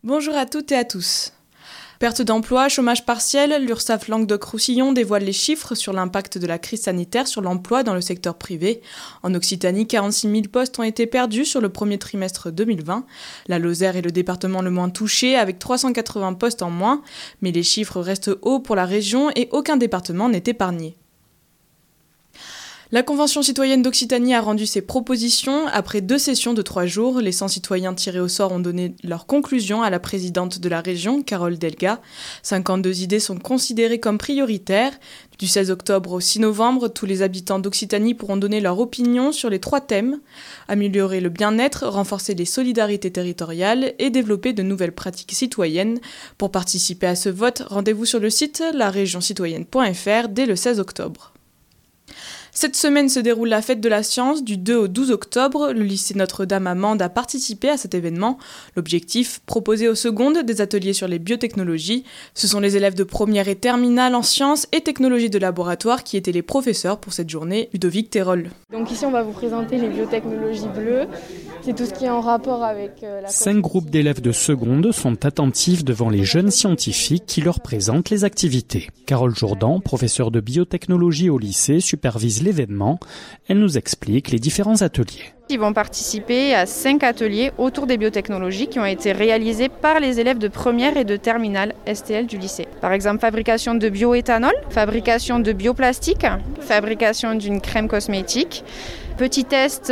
Bonjour à toutes et à tous. Perte d'emploi, chômage partiel, l'Urssaf Languedoc-Roussillon dévoile les chiffres sur l'impact de la crise sanitaire sur l'emploi dans le secteur privé. En Occitanie, 46 000 postes ont été perdus sur le premier trimestre 2020. La Lozère est le département le moins touché avec 380 postes en moins, mais les chiffres restent hauts pour la région et aucun département n'est épargné. La Convention citoyenne d'Occitanie a rendu ses propositions. Après 2 sessions de 3 jours, les 100 citoyens tirés au sort ont donné leurs conclusions à la présidente de la région, Carole Delga. 52 idées sont considérées comme prioritaires. Du 16 octobre au 6 novembre, tous les habitants d'Occitanie pourront donner leur opinion sur les 3 thèmes. Améliorer le bien-être, renforcer les solidarités territoriales et développer de nouvelles pratiques citoyennes. Pour participer à ce vote, rendez-vous sur le site laregion-citoyenne.fr dès le 16 octobre. Cette semaine se déroule la fête de la science du 2 au 12 octobre. Le lycée Notre-Dame à Mende a participé à cet événement. L'objectif, proposer aux secondes des ateliers sur les biotechnologies. Ce sont les élèves de première et terminale en sciences et technologies de laboratoire qui étaient les professeurs pour cette journée. Ludovic Terol. Donc ici on va vous présenter les biotechnologies bleues. C'est tout ce qui est en rapport avec la... 5 groupes d'élèves de seconde sont attentifs devant les jeunes scientifiques qui leur présentent les activités. Carole Jourdan, professeure de biotechnologie au lycée, supervise l'événement. Elle nous explique les différents ateliers. Ils vont participer à 5 ateliers autour des biotechnologies qui ont été réalisés par les élèves de première et de terminale STL du lycée. Par exemple, fabrication de bioéthanol, fabrication de bioplastique, fabrication d'une crème cosmétique, petit test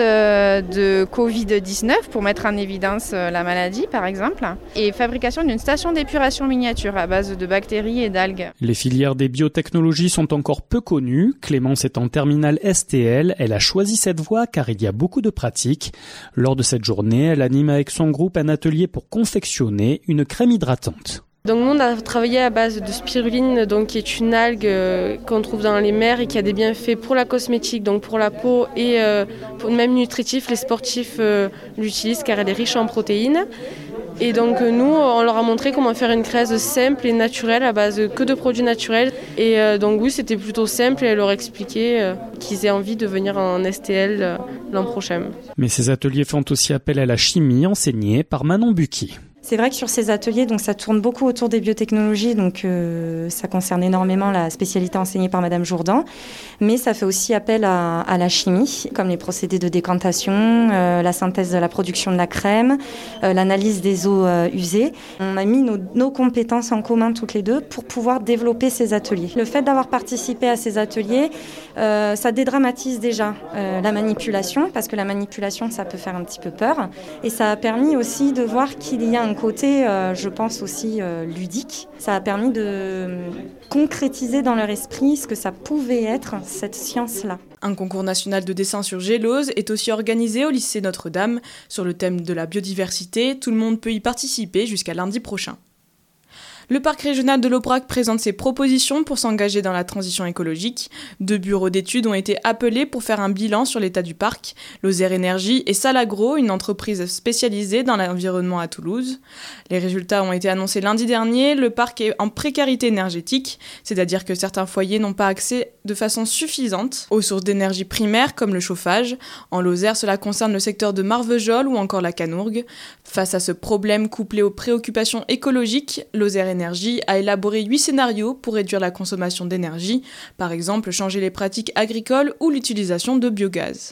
de Covid-19 pour mettre en évidence la maladie par exemple, et fabrication d'une station d'épuration miniature à base de bactéries et d'algues. Les filières des biotechnologies sont encore peu connues. Clémence est en terminale STL. Elle a choisi cette voie car il y a beaucoup de pratiques. Lors de cette journée, elle anime avec son groupe un atelier pour confectionner une crème hydratante. Donc nous on a travaillé à base de spiruline, donc qui est une algue qu'on trouve dans les mers et qui a des bienfaits pour la cosmétique, donc pour la peau et pour même nutritif. Les sportifs l'utilisent car elle est riche en protéines. Et donc nous, on leur a montré comment faire une crème simple et naturelle à base que de produits naturels. Et donc oui, c'était plutôt simple et elle leur a expliqué qu'ils aient envie de venir en STL l'an prochain. Mais ces ateliers font aussi appel à la chimie enseignée par Manon Bucky. C'est vrai que sur ces ateliers, donc ça tourne beaucoup autour des biotechnologies, donc ça concerne énormément la spécialité enseignée par Madame Jourdan, mais ça fait aussi appel à la chimie, comme les procédés de décantation, la synthèse de la production de la crème, l'analyse des eaux usées. On a mis nos compétences en commun toutes les deux pour pouvoir développer ces ateliers. Le fait d'avoir participé à ces ateliers, ça dédramatise déjà la manipulation, parce que la manipulation, ça peut faire un petit peu peur, et ça a permis aussi de voir qu'il y a un côté, je pense aussi ludique. Ça a permis de concrétiser dans leur esprit ce que ça pouvait être, cette science-là. Un concours national de dessin sur gélose est aussi organisé au lycée Notre-Dame sur le thème de la biodiversité. Tout le monde peut y participer jusqu'à lundi prochain. Le parc régional de l'Aubrac présente ses propositions pour s'engager dans la transition écologique. 2 bureaux d'études ont été appelés pour faire un bilan sur l'état du parc. Lozère Énergie et Salagro, une entreprise spécialisée dans l'environnement à Toulouse. Les résultats ont été annoncés lundi dernier. Le parc est en précarité énergétique, c'est-à-dire que certains foyers n'ont pas accès de façon suffisante aux sources d'énergie primaires comme le chauffage. En Lozère, cela concerne le secteur de Marvejols ou encore la Canourgue. Face à ce problème couplé aux préoccupations écologiques, Lozère Énergie a élaboré 8 scénarios pour réduire la consommation d'énergie, par exemple changer les pratiques agricoles ou l'utilisation de biogaz.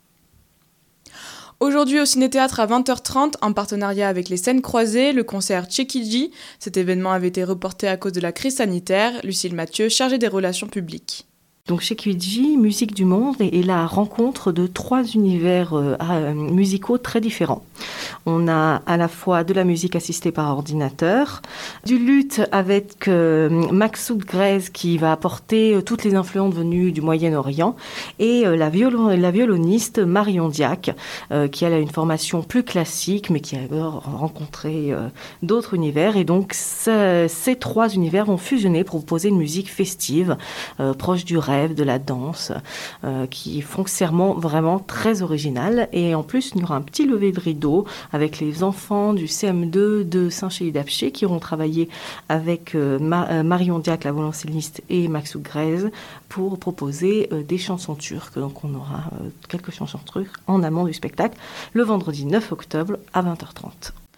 Aujourd'hui au Ciné-Théâtre à 20h30, en partenariat avec les Scènes Croisées, le concert Tchekidji. Cet événement avait été reporté à cause de la crise sanitaire. Lucille Mathieu, chargée des relations publiques. Donc chez Tchekidji, Musique du Monde est la rencontre de 3 univers musicaux très différents. On a à la fois de la musique assistée par ordinateur, du luth avec Maxoud Grez qui va apporter toutes les influences venues du Moyen-Orient, et la violoniste Marion Diac qui elle a une formation plus classique mais qui a rencontré d'autres univers, et donc ces 3 univers vont fusionner pour proposer une musique festive proche du rêve, de la danse, qui foncièrement vraiment très original. Et en plus, il y aura un petit lever de rideau avec les enfants du CM2 de Saint-Chély-d'Apcher qui auront travaillé avec Marion Diac, la violoncelliste, et Maxoud Grez pour proposer des chansons turques. Donc on aura quelques chansons turques en amont du spectacle le vendredi 9 octobre à 20h30.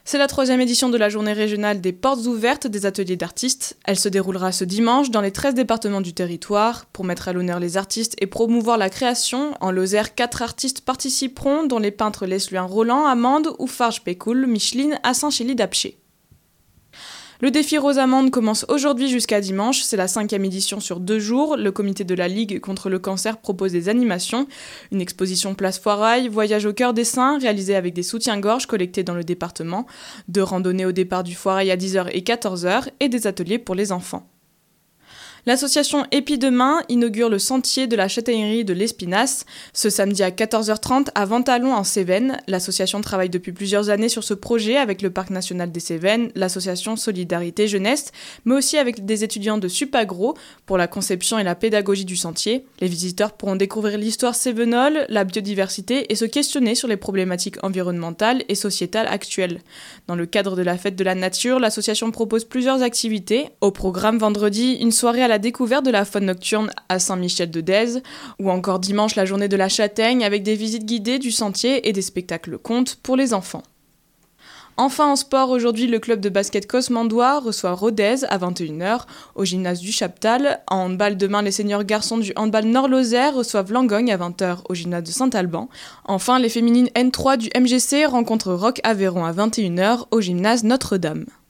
C'est la 3e édition de la journée régionale des portes ouvertes des ateliers d'artistes. Elle se déroulera ce dimanche dans les 13 départements du territoire. Pour mettre à l'honneur les artistes et promouvoir la création, en Lozère, 4 artistes participeront, dont les peintres Lesluin Roland, Amande ou Farge Pécoul, Micheline, Assin-Chély d'Apché. Le défi Rose-Amande commence aujourd'hui jusqu'à dimanche. C'est la 5e édition sur 2 jours. Le comité de la Ligue contre le cancer propose des animations. Une exposition place Foirail, voyage au cœur des seins réalisé avec des soutiens-gorge collectés dans le département, 2 randonnées au départ du Foirail à 10h et 14h et des ateliers pour les enfants. L'association Épi Demain inaugure le sentier de la châtaignerie de l'Espinasse ce samedi à 14h30 à Ventalon en Cévennes. L'association travaille depuis plusieurs années sur ce projet avec le Parc national des Cévennes, l'association Solidarité Jeunesse, mais aussi avec des étudiants de Supagro pour la conception et la pédagogie du sentier. Les visiteurs pourront découvrir l'histoire cévenole, la biodiversité et se questionner sur les problématiques environnementales et sociétales actuelles. Dans le cadre de la fête de la nature, l'association propose plusieurs activités. Au programme vendredi, une soirée à la découverte de la faune nocturne à Saint-Michel-de-Dèze, ou encore dimanche la journée de la châtaigne avec des visites guidées du sentier et des spectacles contes pour les enfants. Enfin en sport, aujourd'hui le club de basket Cosmandois reçoit Rodez à 21h au gymnase du Chaptal. En handball demain, les seniors garçons du handball Nord-Lozère reçoivent Langogne à 20h au gymnase de Saint-Alban. Enfin, les féminines N3 du MGC rencontrent Roc Aveyron à 21h au gymnase Notre-Dame.